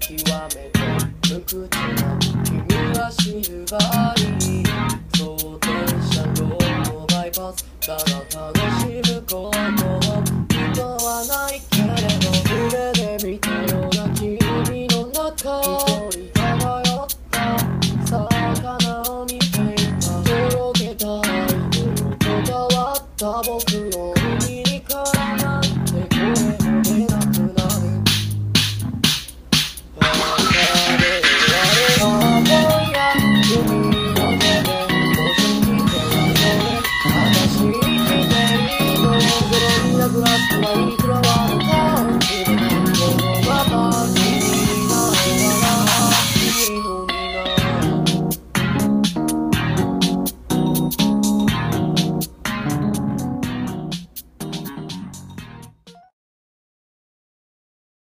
極めて無口な君はシルバーに装填車両のバイパスただ楽しむことを人はないけれど夢で見たような君の中一人漂った魚を見ていたとろけた愛を断った僕の耳にからなんて声も出なくなるグラスはいくらは